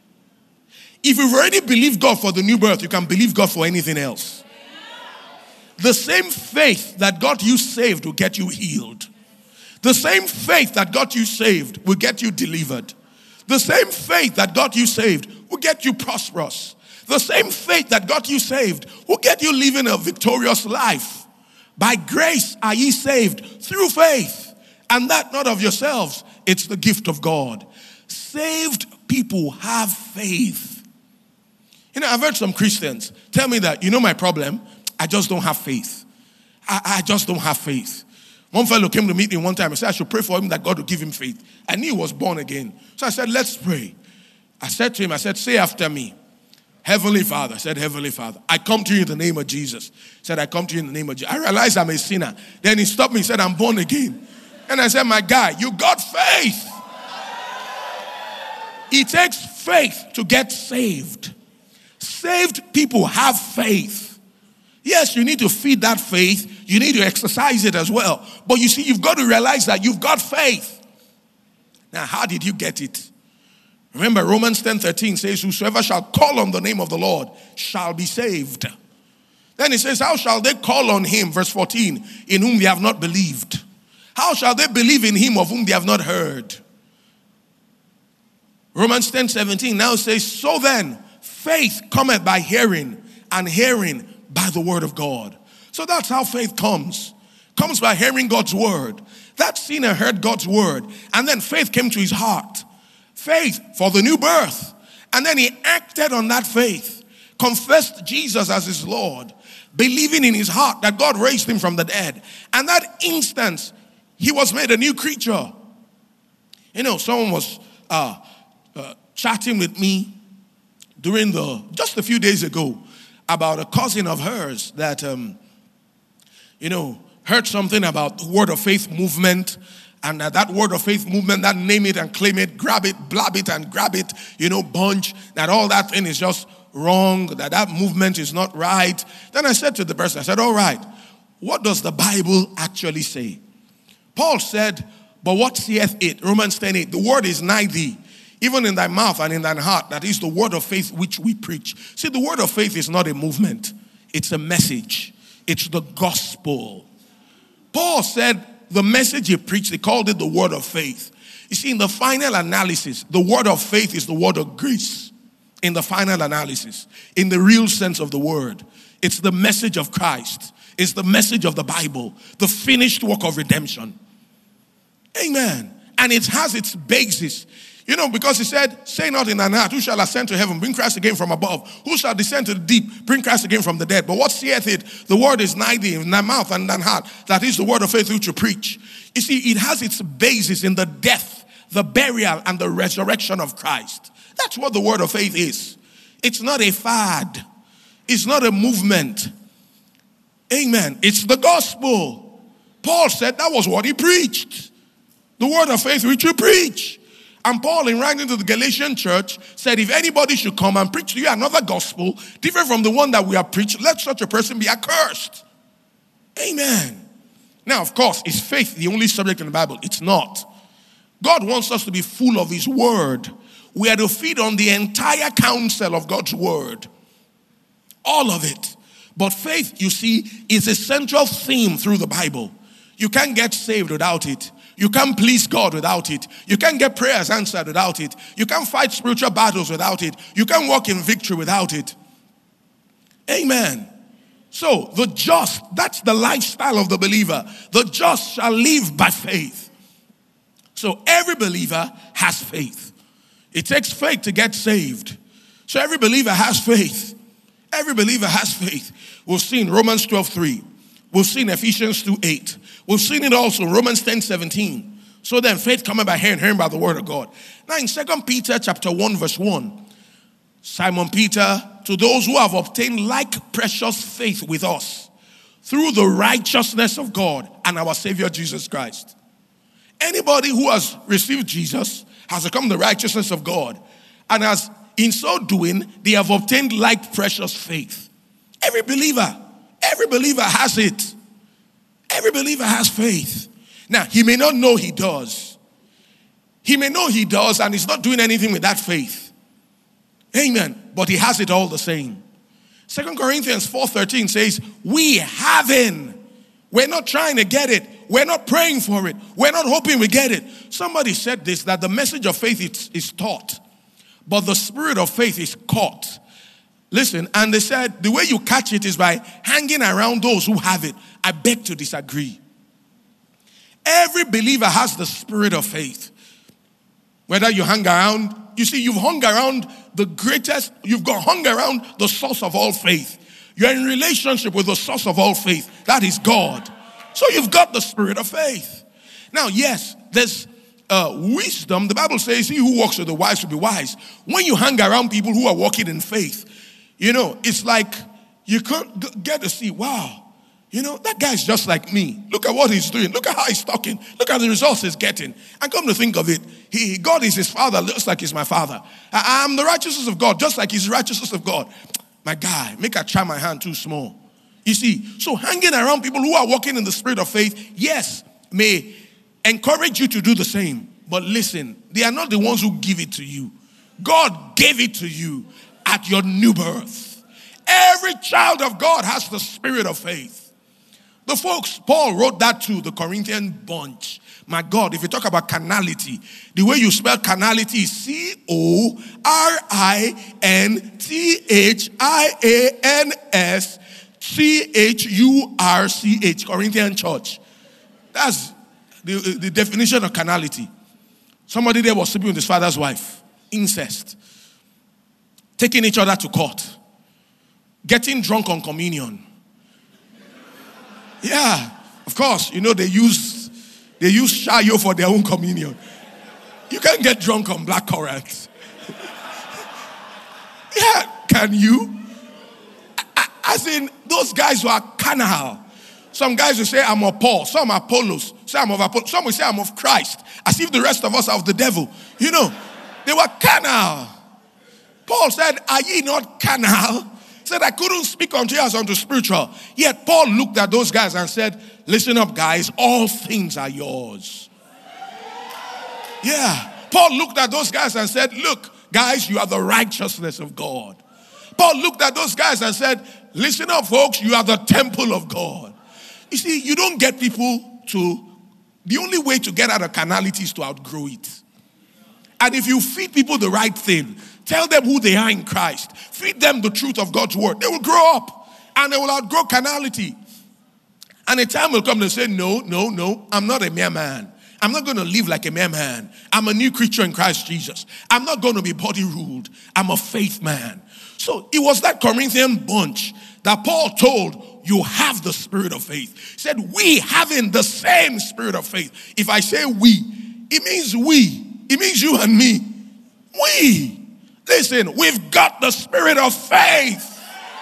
If you've already believed God for the new birth, you can believe God for anything else. The same faith that got you saved will get you healed. The same faith that got you saved will get you delivered. The same faith that got you saved will get you prosperous. The same faith that got you saved will get you living a victorious life. By grace are ye saved through faith, and that not of yourselves. It's the gift of God. Saved people have faith. You know, I've heard some Christians tell me that, you know my problem? I just don't have faith. I just don't have faith. One fellow came to meet me one time and said I should pray for him that God would give him faith. I knew he was born again. So I said, let's pray. I said to him, I said, say after me. Heavenly Father. I said, Heavenly Father, I come to you in the name of Jesus. He said, I come to you in the name of Jesus. I realized I'm a sinner. Then he stopped me and said, I'm born again. And I said, my guy, you got faith. It takes faith to get saved. Saved people have faith. Yes, you need to feed that faith. You need to exercise it as well. But you see, you've got to realize that you've got faith. Now, how did you get it? Remember, Romans 10:13 says, whosoever shall call on the name of the Lord shall be saved. Then it says, how shall they call on him, verse 14, in whom they have not believed? How shall they believe in him of whom they have not heard? Romans 10:17 now says, so then, faith cometh by hearing, and hearing by the word of God. So that's how faith comes. Comes by hearing God's word. That sinner heard God's word, and then faith came to his heart. Faith for the new birth. And then he acted on that faith. Confessed Jesus as his Lord. Believing in his heart that God raised him from the dead. And that instant, he was made a new creature. You know, someone was chatting with me just a few days ago about a cousin of hers that, heard something about the Word of Faith movement. And that Word of Faith movement, that name it and claim it, grab it, blab it and grab it, bunch, that all that thing is just wrong, that movement is not right. Then I said to the person, I said, all right, what does the Bible actually say? Paul said, but what saith it? Romans 10:8, the word is nigh thee, even in thy mouth and in thine heart. That is the word of faith which we preach. See, the word of faith is not a movement. It's a message. It's the gospel. Paul said, the message he preached, he called it the word of faith. You see, in the final analysis, the word of faith is the word of grace. In the final analysis, in the real sense of the word, it's the message of Christ. It's the message of the Bible, the finished work of redemption. Amen. And it has its basis. Because he said, say not in thine heart, who shall ascend to heaven, bring Christ again from above? Who shall descend to the deep, bring Christ again from the dead? But what saith it? The word is nigh thee, in thy mouth and in thine heart. That is the word of faith which you preach. You see, it has its basis in the death, the burial, and the resurrection of Christ. That's what the word of faith is. It's not a fad. It's not a movement. Amen. It's the gospel. Paul said that was what he preached. The word of faith which you preach. And Paul, in writing to the Galatian church, said, if anybody should come and preach to you another gospel, different from the one that we have preached, let such a person be accursed. Amen. Now, of course, is faith the only subject in the Bible? It's not. God wants us to be full of his word. We are to feed on the entire counsel of God's word. All of it. But faith, you see, is a central theme through the Bible. You can't get saved without it. You can't please God without it. You can't get prayers answered without it. You can't fight spiritual battles without it. You can't walk in victory without it. Amen. So, the just, that's the lifestyle of the believer. The just shall live by faith. So, every believer has faith. It takes faith to get saved. So, every believer has faith. Every believer has faith. We've seen Romans 12:3. We've seen Ephesians 2:8. We've seen it also, Romans 10:17. So then faith cometh by hearing, hearing by the word of God. Now in 2 Peter chapter 1 verse 1, Simon Peter, to those who have obtained like precious faith with us through the righteousness of God and our Savior Jesus Christ. Anybody who has received Jesus has become the righteousness of God, and as in so doing, they have obtained like precious faith. Every believer has it. Every believer has faith. Now, he may not know he does. He may know he does and he's not doing anything with that faith. Amen. But he has it all the same. 2 Corinthians 4:13 says, we having. We're not trying to get it. We're not praying for it. We're not hoping we get it. Somebody said this, that the message of faith is taught, but the spirit of faith is caught. Listen, and they said the way you catch it is by hanging around those who have it. I beg to disagree. Every believer has the spirit of faith. Whether you hang around, you see, you've hung around the greatest, hung around the source of all faith. You're in relationship with the source of all faith. That is God. So you've got the spirit of faith. Now, yes, there's wisdom, the Bible says, he who walks with the wise will be wise. When you hang around people who are walking in faith, it's like you can't get to see, wow, that guy's just like me. Look at what he's doing. Look at how he's talking. Look at the results he's getting. And come to think of it, God is his father just like he's my father. I'm the righteousness of God just like he's the righteousness of God. My guy, make I try my hand too small. You see, so hanging around people who are walking in the spirit of faith, yes, may encourage you to do the same. But listen, they are not the ones who give it to you. God gave it to you at your new birth. Every child of God has the spirit of faith. The folks, Paul wrote that to the Corinthian bunch. My God, if you talk about carnality, the way you spell carnality is CORINTHIANSCHURCH, Corinthian church. That's the definition of carnality. Somebody there was sleeping with his father's wife. Incest. Taking each other to court. Getting drunk on communion. Yeah, of course, they use shayo for their own communion. You can't get drunk on blackcurrant. Yeah, can you? As in, those guys who are carnal. Some guys will say, I'm of Paul. Some are Apollos. Some of Apollos. Some will say, I'm of Christ. As if the rest of us are of the devil. They were carnal. Paul said, are ye not carnal? Said, I couldn't speak unto you as unto spiritual. Yet Paul looked at those guys and said, listen up, guys, all things are yours. Yeah. Paul looked at those guys and said, look, guys, you are the righteousness of God. Paul looked at those guys and said, listen up, folks, you are the temple of God. You see, you don't get people the only way to get out of carnality is to outgrow it. And if you feed people the right thing, tell them who they are in Christ, feed them the truth of God's word, they will grow up and they will outgrow carnality. And a time will come and say, no, I'm not a mere man. I'm not going to live like a mere man. I'm a new creature in Christ Jesus. I'm not going to be body ruled. I'm a faith man. So it was that Corinthian bunch that Paul told, you have the spirit of faith. He said, we having the same spirit of faith. If I say we, it means we. It means you and me. We. Listen, we've got the spirit of faith.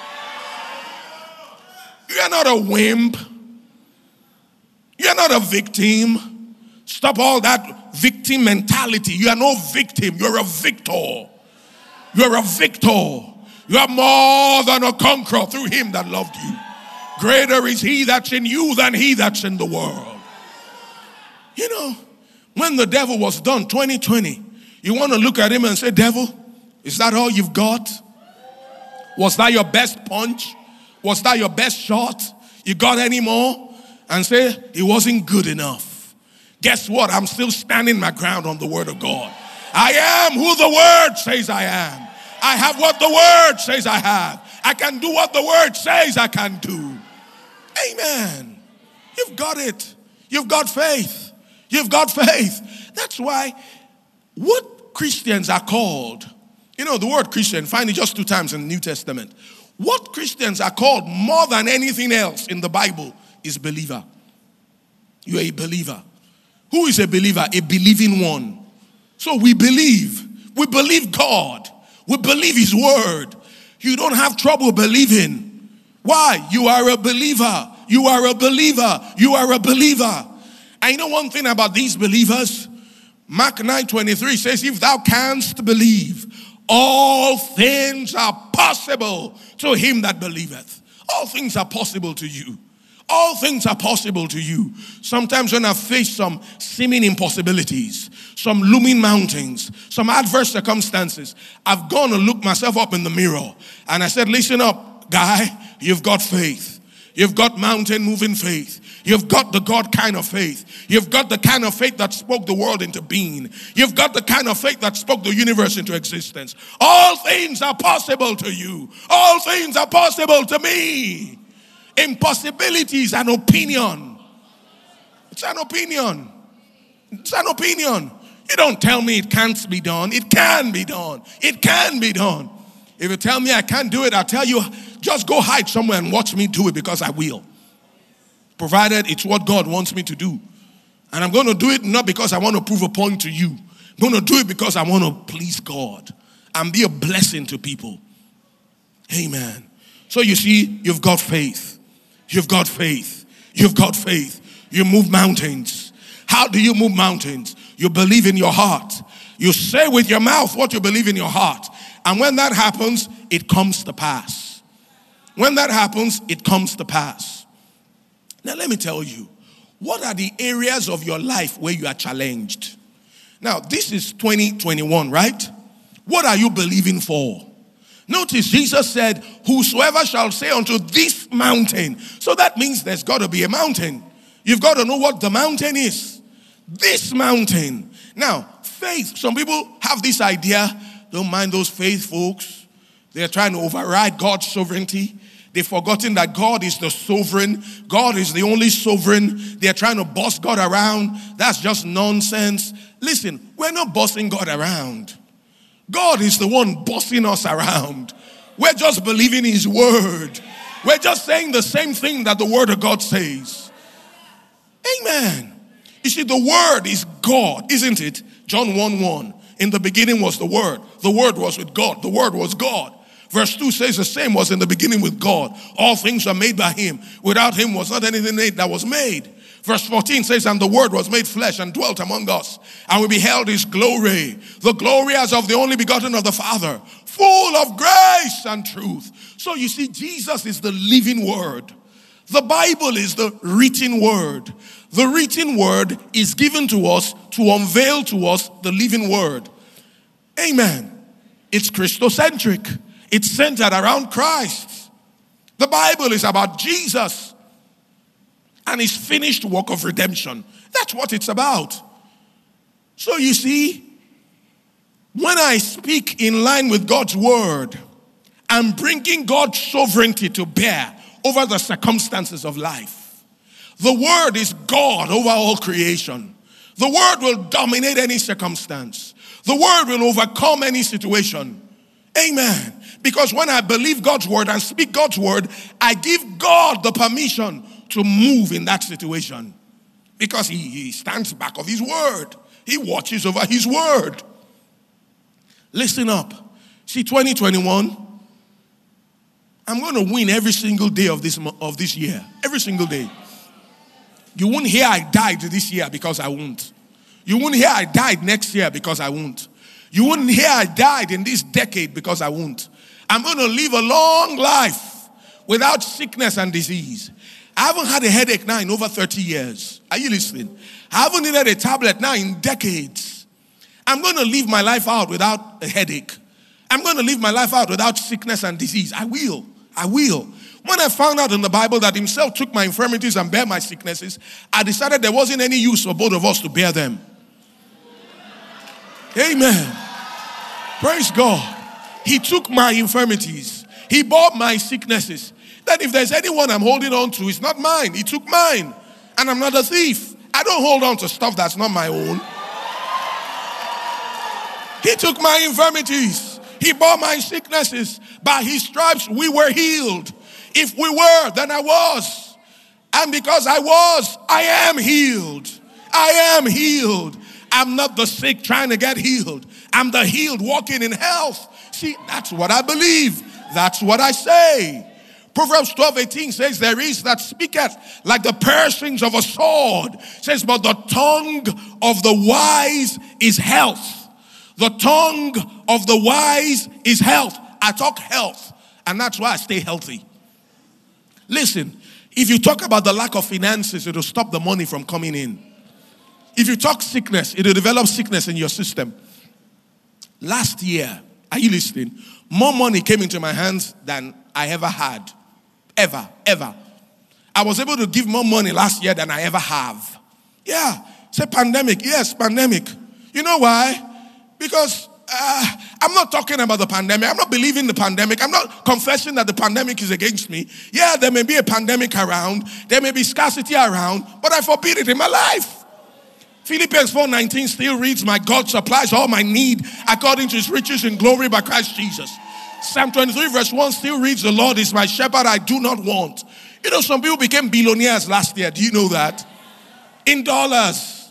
You're not a wimp. You're not a victim. Stop all that victim mentality. You are no victim. You're a victor. You're a victor. You are more than a conqueror through him that loved you. Greater is he that's in you than he that's in the world. When the devil was done, 2020, you want to look at him and say, devil, is that all you've got? Was that your best punch? Was that your best shot? You got any more? And say, it wasn't good enough. Guess what? I'm still standing my ground on the word of God. I am who the word says I am. I have what the word says I have. I can do what the word says I can do. Amen. You've got it. You've got faith. You've got faith. That's why what Christians are called, the word Christian, find it just 2 times in the New Testament. What Christians are called more than anything else in the Bible is believer. You are a believer. Who is a believer? A believing one. So we believe. We believe God. We believe his word. You don't have trouble believing. Why? You are a believer. You are a believer. You are a believer. And you know one thing about these believers? Mark 9:23 says, if thou canst believe, all things are possible to him that believeth. All things are possible to you. All things are possible to you. Sometimes when I face some seeming impossibilities, some looming mountains, some adverse circumstances, I've gone and looked myself up in the mirror and I said, listen up, guy, you've got faith. You've got mountain moving faith. You've got the God kind of faith. You've got the kind of faith that spoke the world into being. You've got the kind of faith that spoke the universe into existence. All things are possible to you. All things are possible to me. Impossibility is an opinion. It's an opinion. It's an opinion. You don't tell me it can't be done. It can be done. It can be done. If you tell me I can't do it, I'll tell you, just go hide somewhere and watch me do it because I will. Provided it's what God wants me to do. And I'm going to do it not because I want to prove a point to you. I'm going to do it because I want to please God and be a blessing to people. Amen. So you see, you've got faith. You've got faith. You've got faith. You move mountains. How do you move mountains? You believe in your heart. You say with your mouth what you believe in your heart. And when that happens, it comes to pass. When that happens, it comes to pass. Now let me tell you, what are the areas of your life where you are challenged? Now, this is 2021, right? What are you believing for? Notice Jesus said, whosoever shall say unto this mountain. So that means there's got to be a mountain. You've got to know what the mountain is. This mountain. Now, faith. Some people have this idea. Don't mind those faith folks. They're trying to override God's sovereignty. They've forgotten that God is the sovereign. God is the only sovereign. They're trying to boss God around. That's just nonsense. Listen, we're not bossing God around. God is the one bossing us around. We're just believing his word. We're just saying the same thing that the word of God says. Amen. You see, the word is God, isn't it? John 1:1. In the beginning was the word. The word was with God. The word was God. Verse 2 says the same was in the beginning with God. All things are made by him. Without him was not anything made that was made. Verse 14 says, and the word was made flesh and dwelt among us. And we beheld his glory. The glory as of the only begotten of the Father. Full of grace and truth. So you see, Jesus is the living word. The Bible is the written word. The written word is given to us to unveil to us the living word. Amen. It's Christocentric. It's centered around Christ. The Bible is about Jesus and his finished work of redemption. That's what it's about. So you see, when I speak in line with God's word, I'm bringing God's sovereignty to bear over the circumstances of life. The word is God over all creation. The word will dominate any circumstance. The word will overcome any situation. Amen. Because when I believe God's word and speak God's word, I give God the permission to move in that situation. Because he stands back of his word. He watches over his word. Listen up. See, 2021, I'm going to win every single day of this year. Every single day. You won't hear I died this year because I won't. You won't hear I died next year because I won't. You wouldn't hear I died in this decade because I won't. I'm going to live a long life without sickness and disease. I haven't had a headache now in over 30 years. Are you listening? I haven't needed a tablet now in decades. I'm going to live my life out without a headache. I'm going to live my life out without sickness and disease. I will. When I found out in the Bible that himself took my infirmities and bare my sicknesses, I decided there wasn't any use for both of us to bear them. Amen. Praise God. He took my infirmities. He bore my sicknesses. That if there's anyone I'm holding on to, it's not mine. He took mine. And I'm not a thief. I don't hold on to stuff that's not my own. He took my infirmities. He bore my sicknesses. By his stripes we were healed. If we were, then I was. And because I was, I am healed. I am healed. I'm not the sick trying to get healed. I'm the healed walking in health. See, that's what I believe. That's what I say. Proverbs 12:18 says, there is that speaketh like the piercings of a sword. It says, but the tongue of the wise is health. The tongue of the wise is health. I talk health, and that's why I stay healthy. Listen, if you talk about the lack of finances, it will stop the money from coming in. If you talk sickness, it will develop sickness in your system. Last year, are you listening? More money came into my hands than I ever had. Ever. I was able to give more money last year than I ever have. Yeah. Say pandemic. Yes, pandemic. You know why? Because I'm not talking about the pandemic. I'm not believing the pandemic. I'm not confessing that the pandemic is against me. Yeah, there may be a pandemic around. There may be scarcity around. But I forbid it in my life. Philippians 4:19 still reads, my God supplies all my need according to his riches in glory by Christ Jesus. Psalm 23 verse 1 still reads, the Lord is my shepherd, I do not want. You know, some people became billionaires last year. Do you know that? In dollars.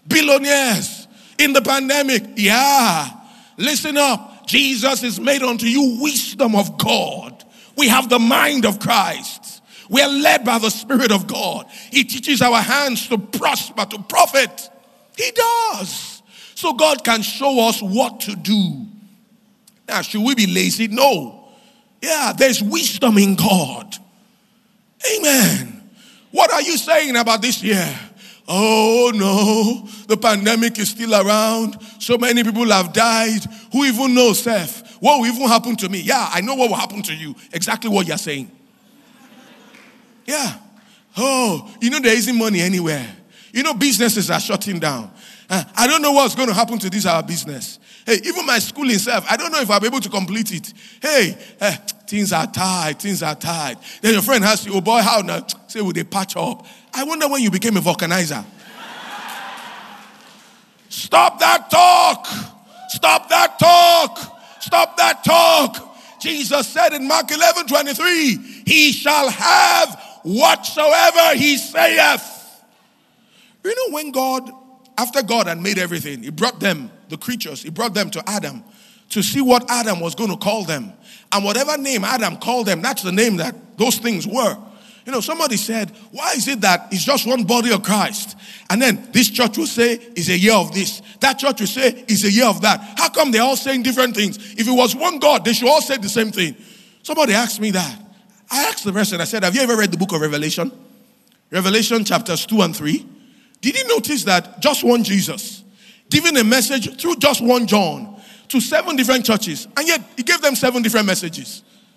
Billionaires in the pandemic. Yeah. Listen up. Jesus is made unto you wisdom of God. We have the mind of Christ. We are led by the Spirit of God. He teaches our hands to prosper, to profit. He does. So God can show us what to do. Now, should we be lazy? No. Yeah, there's wisdom in God. Amen. What are you saying about this year? Oh no, the pandemic is still around. So many people have died. Who even knows, Seth? What will even happen to me? Yeah, I know what will happen to you. Exactly what you're saying. Yeah. Oh, there isn't money anywhere. Businesses are shutting down. I don't know what's going to happen to this our business. Hey, even my school itself, I don't know if I'll be able to complete it. Hey, things are tight. Then your friend asks you, oh boy, how now? Say, will they patch up? I wonder when you became a vulcanizer. Stop that talk. Stop that talk. Stop that talk. Jesus said in Mark 11:23, he shall have whatsoever he saith. When God, after God had made everything, he brought them, the creatures, he brought them to Adam to see what Adam was going to call them. And whatever name Adam called them, that's the name that those things were. Somebody said, why is it that it's just one body of Christ? And then this church will say, it's a year of this. That church will say, it's a year of that. How come they're all saying different things? If it was one God, they should all say the same thing. Somebody asked me that. I asked the person, I said, have you ever read the book of Revelation? Revelation chapters 2 and 3. Did you notice that just one Jesus giving a message through just one John to 7 different churches, and yet he gave them 7 different messages?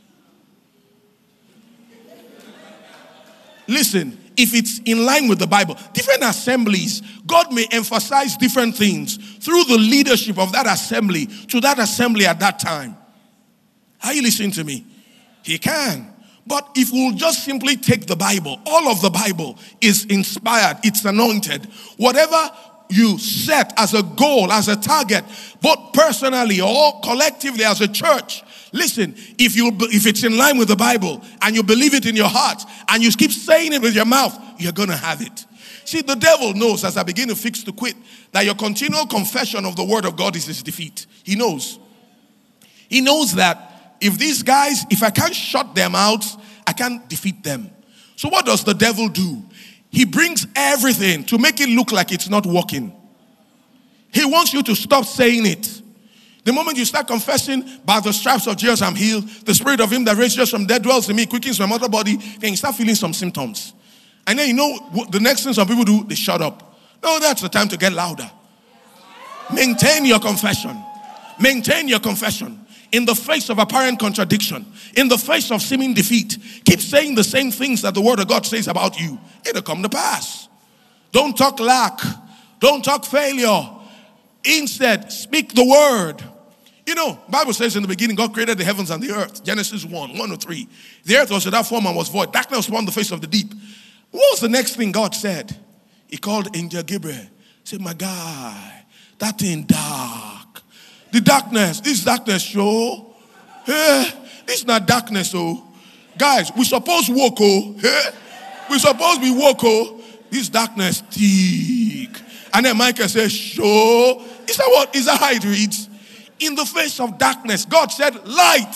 Listen, if it's in line with the Bible, different assemblies, God may emphasize different things through the leadership of that assembly to that assembly at that time. Are you listening to me? He can. But if we'll just simply take the Bible, all of the Bible is inspired, it's anointed. Whatever you set as a goal, as a target, both personally or collectively as a church, listen, if it's in line with the Bible and you believe it in your heart and you keep saying it with your mouth, you're going to have it. See, the devil knows, as I begin to fix to quit, that your continual confession of the word of God is his defeat. He knows. He knows that if these guys, if I can't shut them out, I can't defeat them. So what does the devil do? He brings everything to make it look like it's not working. He wants you to stop saying it. The moment you start confessing, by the stripes of Jesus I'm healed, the spirit of him that raised Jesus from dead dwells in me, quickens my mortal body, then you start feeling some symptoms. And then the next thing some people do, they shut up. No, that's the time to get louder. Maintain your confession. Maintain your confession. In the face of apparent contradiction, in the face of seeming defeat, keep saying the same things that the word of God says about you. It'll come to pass. Don't talk lack. Don't talk failure. Instead, speak the word. Bible says in the beginning, God created the heavens and the earth. Genesis 1:1-3. The earth was without form and was void. Darkness was upon the face of the deep. What was the next thing God said? He called Angel Gabriel. He said, my guy, that thing dark. The darkness, this darkness show. Hey, this is not darkness, oh. Guys, we suppose walk, oh. Hey, we suppose we walk, oh. This darkness thick. And then Michael says, show. Is that how it reads? In the face of darkness, God said, light.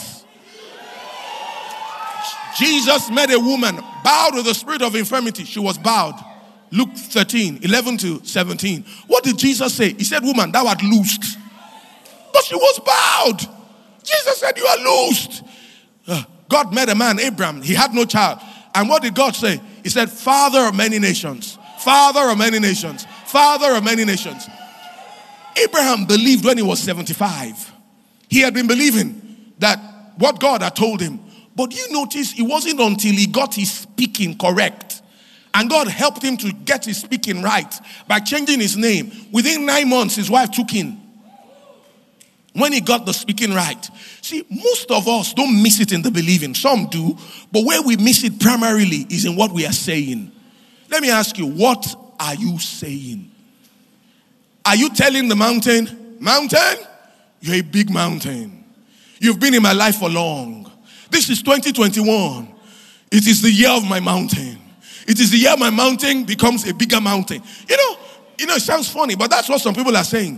Jesus met a woman bowed with the spirit of infirmity. She was bowed. Luke 13:11-17. What did Jesus say? He said, woman, thou art loosed. But she was bowed. Jesus said, you are loosed. God met a man, Abraham. He had no child. And what did God say? He said, Father of many nations. Father of many nations. Father of many nations. Abraham believed when he was 75. He had been believing that what God had told him. But you notice it wasn't until he got his speaking correct. And God helped him to get his speaking right by changing his name. Within 9 months, his wife took in. When he got the speaking right. See, most of us don't miss it in the believing. Some do. But where we miss it primarily is in what we are saying. Let me ask you, what are you saying? Are you telling the mountain, mountain, you're a big mountain. You've been in my life for long. This is 2021. It is the year of my mountain. It is the year my mountain becomes a bigger mountain. it sounds funny, but that's what some people are saying.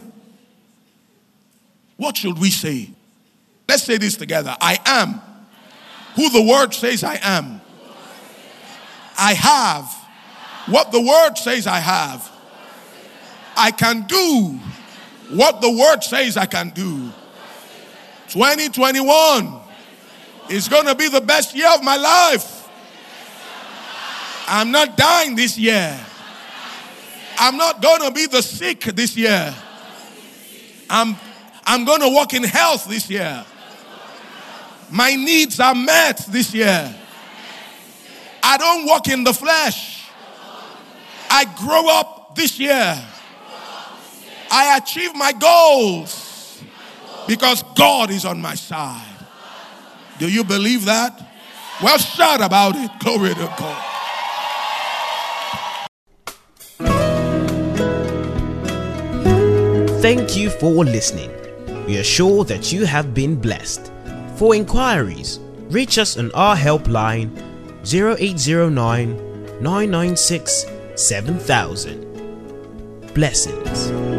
What should we say? Let's say this together. I am who the word says I am. I have what the word says I have. I can do what the word says I can do. 2021 is going to be the best year of my life. I'm not dying this year. I'm not going to be the sick this year. I'm going to walk in health this year. My needs are met this year. I don't walk in the flesh. I grow up this year. I achieve my goals because God is on my side. Do you believe that? Well, shout about it. Glory to God. Thank you for listening. We are sure that you have been blessed. For inquiries, reach us on our helpline 0809 996 7000. Blessings.